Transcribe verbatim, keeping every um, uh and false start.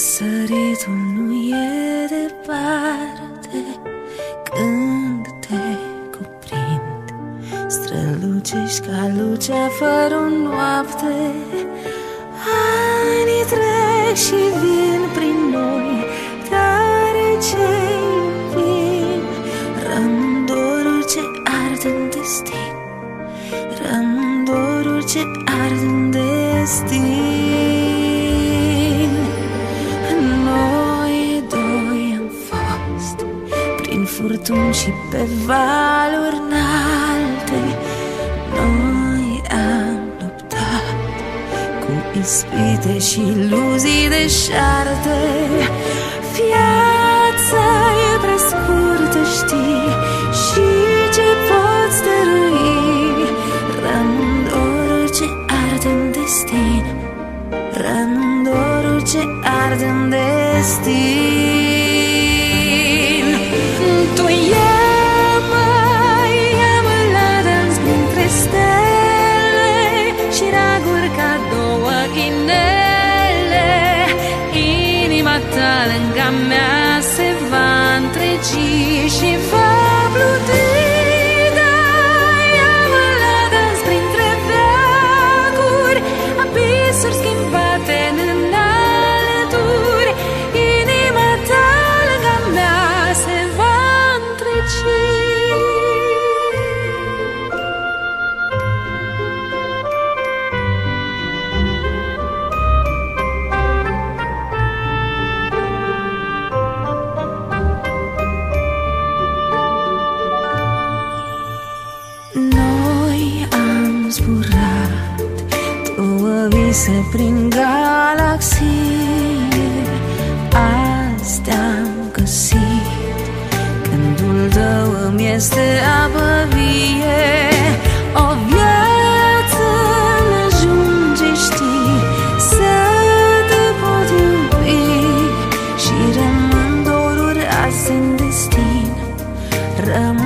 Săritul nu e departe când te cuprind. Strălucești ca lucea fără o noapte. Anii trec și vin prin noi, tare ce iubim. Rămân doruri ce ard în destin, rămân doruri ce ard în destin. Furtuni și pe valuri înalte, noi am luptat cu ispite și iluzii deșarte. Viața e prea scurtă, știi, și ce poți dărui. Rămân doruri ce ard în destin, rămân doruri ce ard în destin. Tu ia-mă, ia-mă la dans printre stele și raguri ca două inele. Inima ta lângă mea se va întregi și va pluti. Da, ia-mă la dans printre veacuri, abisuri schimbate în alături. Inima ta lângă mea se va noi am zburat două vise prin galaxie. Azi te-am găsit, gândul tău îmi este apă vie. O viață n-ajunge, știi, să te pot iubi. Și rămân doruri azi în destin, rămân